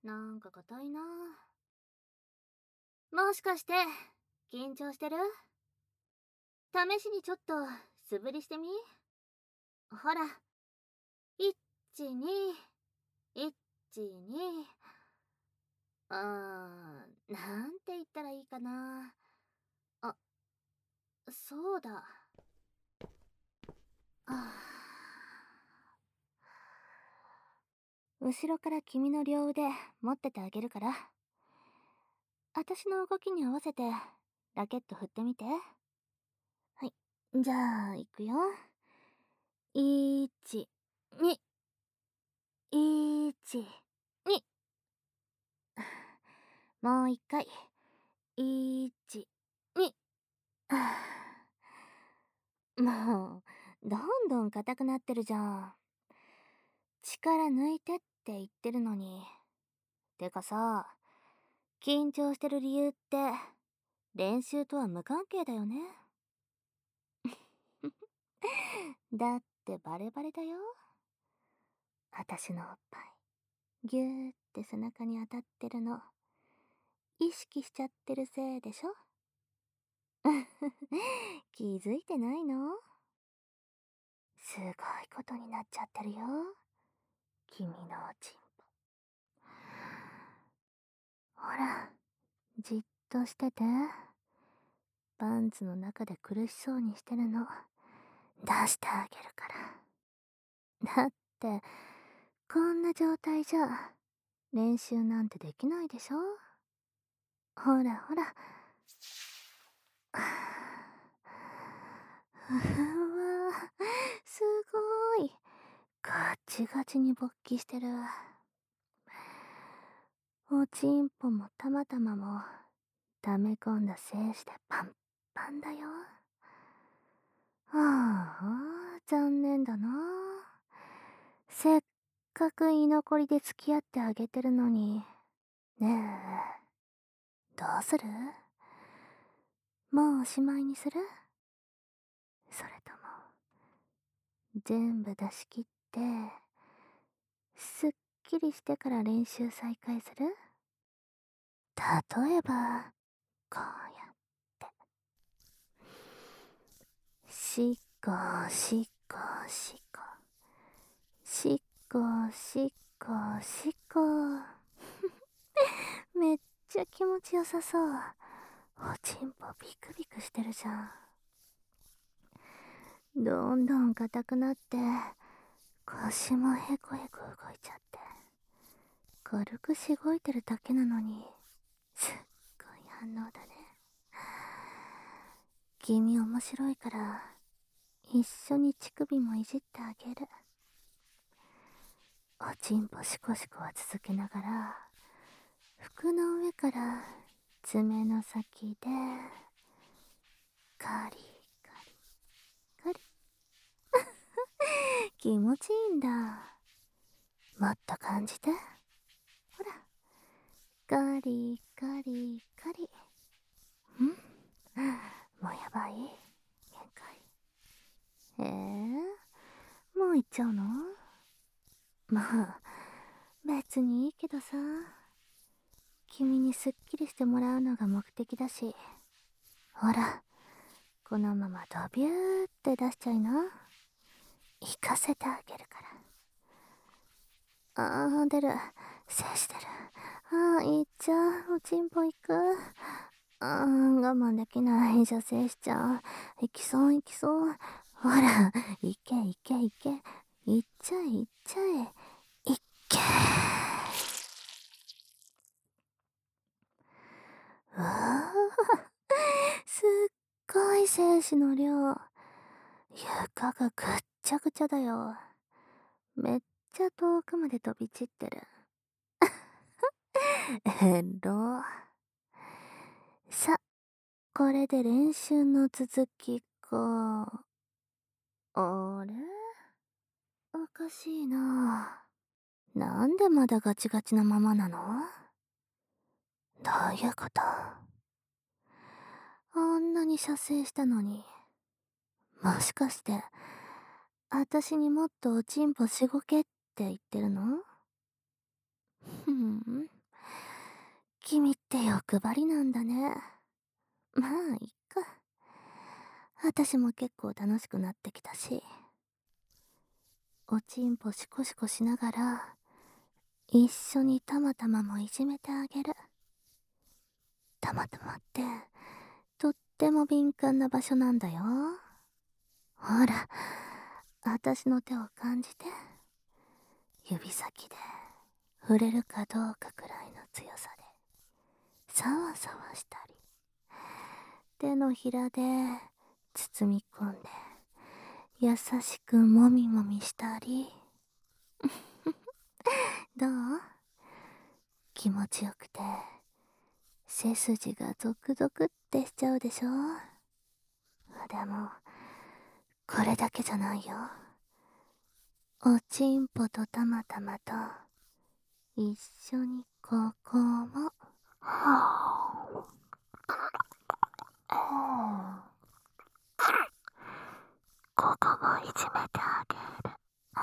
なんか硬いな。もしかして、緊張してる？試しにちょっと素振りしてみ。ほら、1、2、1、2。なんて言ったらいいかな。あ、そうだ。後ろから君の両腕持っててあげるから、私の動きに合わせてラケット振ってみて。はい。じゃあ、いくよ。1、2、1、2。もう一回。1、2。もう、どんどん硬くなってるじゃん。力抜いてって言ってるのに。てかさ、緊張してる理由って、練習とは無関係だよね。だってバレバレだよ。私のおっぱい、ぎゅーって背中に当たってるの、意識しちゃってるせいでしょ？気づいてないの？すごいことになっちゃってるよ。君のおちんぽ。ほら、じっとしてて。パンツの中で苦しそうにしてるの、出してあげるから。だって、こんな状態じゃ、練習なんてできないでしょ？ほらほら。うわ、すごい。ガチガチに勃起してる。おちんぽもたまたまも溜め込んだ精子でパンパンだよ。ああ、残念だな。せっかく居残りで付き合ってあげてるのに。ねえ、どうする？もうおしまいにする？それとも、全部出し切って、すっきりしてから練習再開する？例えば、こうやって。しっこしっこしっこ。しっこしっこしっこ。めっちゃ気持ちよさそう。おちんぽビクビクしてるじゃん。どんどん硬くなって、腰もヘコヘコ動いちゃって。軽くしごいてるだけなのに、すっごい反応だね。君面白いから、一緒に乳首もいじってあげる。おちんぽシコシコは続けながら、服の上から爪の先で、カリカリカリ。気持ちいいんだ。もっと感じて。ほら。カリカリカリ。もうやばい？限界？もう行っちゃうの？まあ、別にいいけどさ。君にすっきりしてもらうのが目的だし。ほら、このままドビューって出しちゃいな。行かせてあげるから。出る。精子出る。行っちゃう。おちんぽ行く。我慢できない。じゃあ精子ちゃん。行きそう行きそう。ほら、行け行け行け。行っちゃえ行っちゃえ。行け。うわぁ、すっごい精子の量。床がぐっちゃぐちゃだよ。めっちゃ遠くまで飛び散ってる。さ、これで練習の続きか。あれ？おかしいな。なんでまだガチガチなままなの？どういうこと？あんなに射精したのに。もしかして、あたしにもっとおちんぽしごけって言ってるの？ ふん。君って欲張りなんだね。まあ、いっか。私も結構楽しくなってきたし、おちんぽシコシコしながら、一緒にたまたまもいじめてあげる。たまたまって、とっても敏感な場所なんだよ。ほら、私の手を感じて、指先で触れるかどうかくらいの強さで、さわさわしたり、手のひらで包み込んで、優しくもみもみしたり。どう？気持ちよくて、背筋がゾクゾクってしちゃうでしょ？でも、これだけじゃないよ。おちんぽとたまたまと、一緒にここも。ここもいじめてあげる。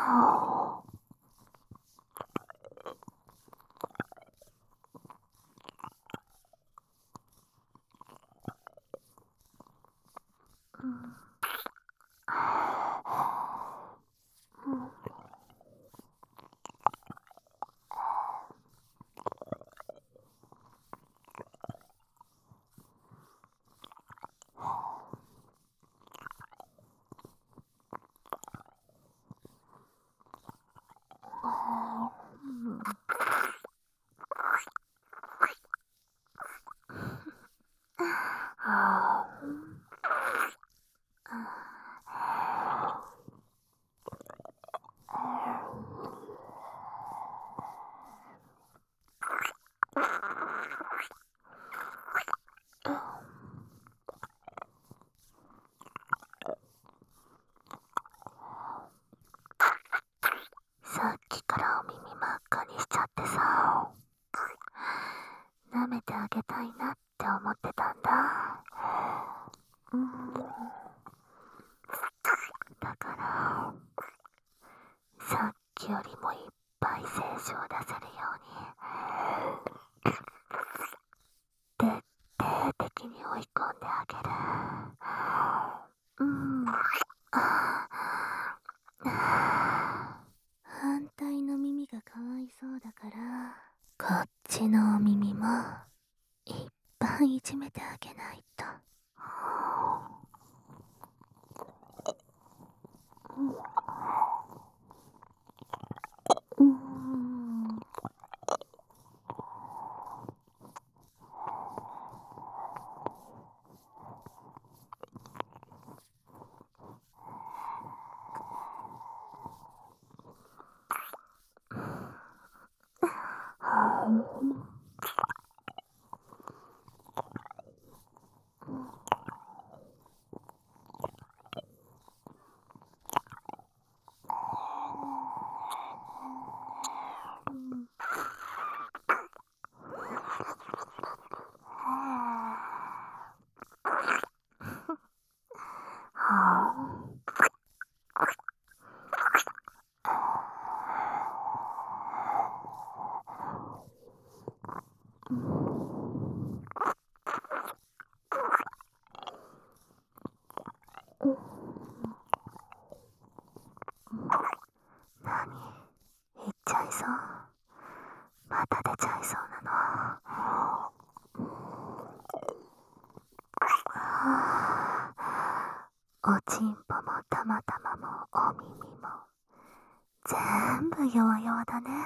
さっきからお耳真っ赤にしちゃってさ、舐めてあげたいなって思ってたんだ。だから、さっきよりもいっぱい精子を出せるように、徹底的に追い込んであげる。反対の耳がかわいそうだから、こっちのお耳もいっぱいいじめてあげないと。いっちゃいそう。また出ちゃいそうなの。おちんぽもたまたまもお耳も全部弱々だね。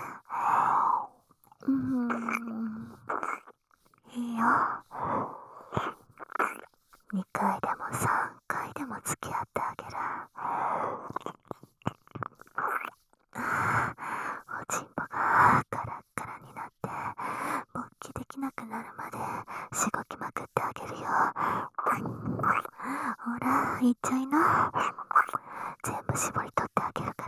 いいよ。2回でも3回でも付き合ってあげる。おちんぽがカラッカラになって勃起できなくなるまでしごきまくってあげるよ。ほら、いっちゃいな。全部絞り取ってあげるから。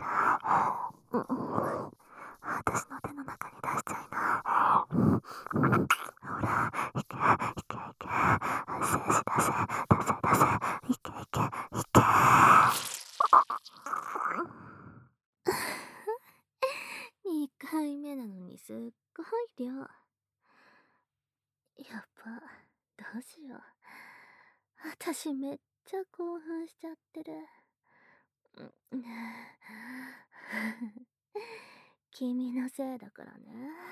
私の手の中に出しちゃいな。ほら、いけいけいけ。精子出せ出せ出せ。いけいけいけ。2回目目なのにすっごい量。やっぱ、どうしよう。私めっちゃ興奮しちゃってる。君のせいだからね。